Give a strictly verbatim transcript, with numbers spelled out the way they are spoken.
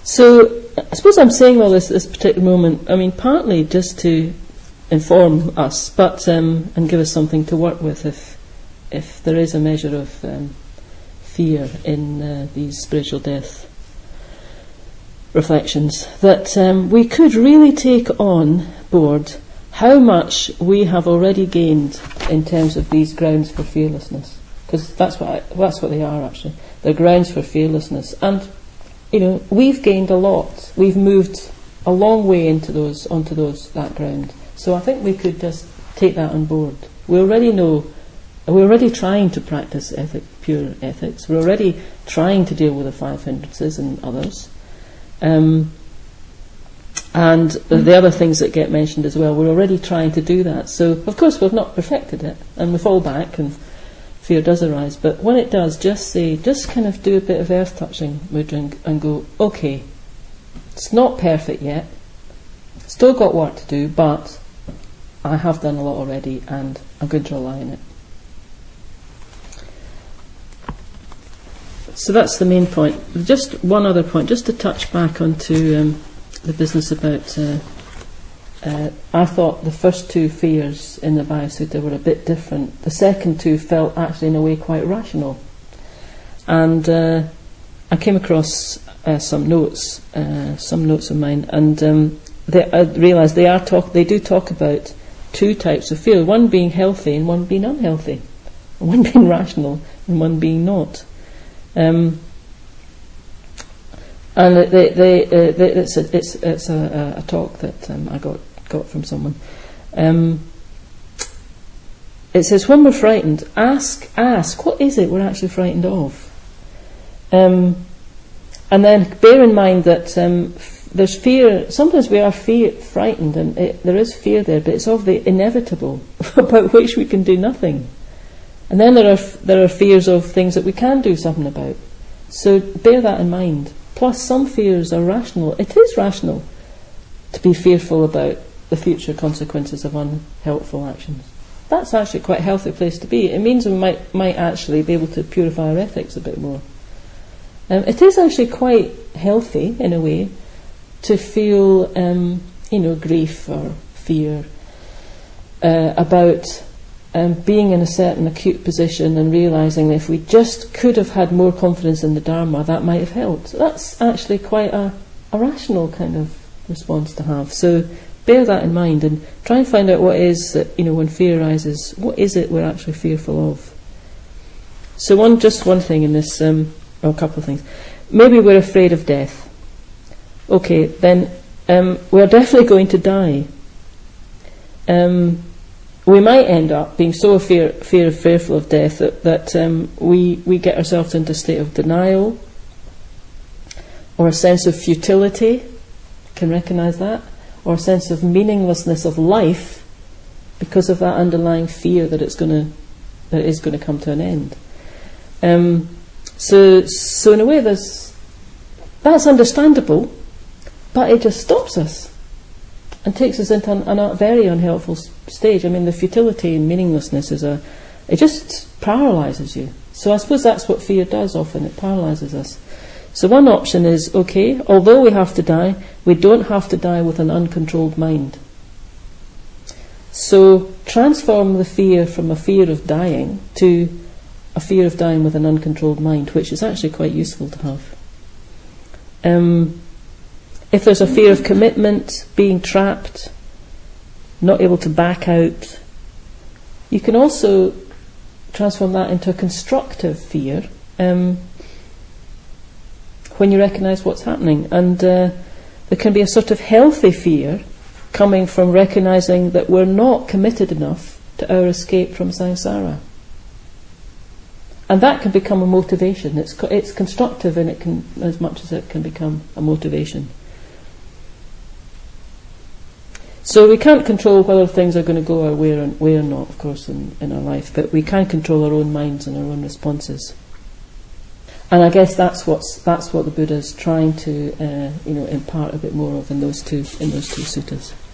So I suppose I'm saying all this at this particular moment, I mean, partly just to inform us, but um, and give us something to work with if if there is a measure of um, fear in uh, these spiritual death reflections, that um, we could really take on board how much we have already gained in terms of these grounds for fearlessness, because that's what I, that's what they are actually. They're grounds for fearlessness, and you know we've gained a lot. We've moved a long way into those onto those that ground. So I think we could just take that on board. We already know. We're already trying to practice ethic, pure ethics. We're already trying to deal with the five hindrances and others. Um, and the other things that get mentioned as well, we're already trying to do that. So, of course, we've not perfected it, and we fall back, and fear does arise. But when it does, just say, just kind of do a bit of earth-touching mudra and go, okay, it's not perfect yet, still got work to do, but I have done a lot already, and I'm going to rely on it. So that's the main point. Just one other point, just to touch back onto um, the business about. Uh, uh, I thought the first two fears in the Vajra were a bit different. The second two felt actually in a way quite rational, and uh, I came across uh, some notes, uh, some notes of mine, and um, they, I realised they are talk. They do talk about two types of fear: one being healthy and one being unhealthy, one being rational and one being not. Um, and they, they, uh, they, it's a, it's, it's a, a talk that um, I got got from someone. Um, it says, when we're frightened, ask ask what is it we're actually frightened of, um, and then bear in mind that um, f- there's fear. Sometimes we are fear frightened, and it, there is fear there, but it's of the inevitable about which we can do nothing. And then there are f- there are fears of things that we can do something about. So bear that in mind. Plus, some fears are rational. It is rational to be fearful about the future consequences of unhelpful actions. That's actually quite a healthy place to be. It means we might might actually be able to purify our ethics a bit more. Um, it is actually quite healthy, in a way, to feel um, you know grief or fear uh, about Um, being in a certain acute position and realising that if we just could have had more confidence in the Dharma, that might have helped. That's actually quite a, a rational kind of response to have. So bear that in mind and try and find out what is that, you know, when fear arises, what is it we're actually fearful of. So one, just one thing in this, um, or a couple of things. Maybe we're afraid of death. Okay, then um, we're definitely going to die. Um... We might end up being so fear, fear fearful of death that, that um, we, we get ourselves into a state of denial or a sense of futility, can recognise that, or a sense of meaninglessness of life because of that underlying fear that it's going to that it is going to come to an end. Um, so so in a way, there's that's understandable, but it just stops us and takes us into an, a very unhelpful stage. I mean, the futility and meaninglessness is a, it just paralyses you. So I suppose that's what fear does often, it paralyses us. So one option is, okay, although we have to die, we don't have to die with an uncontrolled mind. So transform the fear from a fear of dying to a fear of dying with an uncontrolled mind, which is actually quite useful to have. Um... If there's a fear of commitment, being trapped, not able to back out, you can also transform that into a constructive fear um, when you recognise what's happening. And uh, there can be a sort of healthy fear coming from recognising that we're not committed enough to our escape from samsara. And that can become a motivation. It's co- it's constructive, and it can, as much as it can become a motivation. So we can't control whether things are going to go our way or, way or not, of course, in, in our life, but we can control our own minds and our own responses. And I guess that's what's that's what the Buddha's trying to uh, you know impart a bit more of in those two in those two suttas.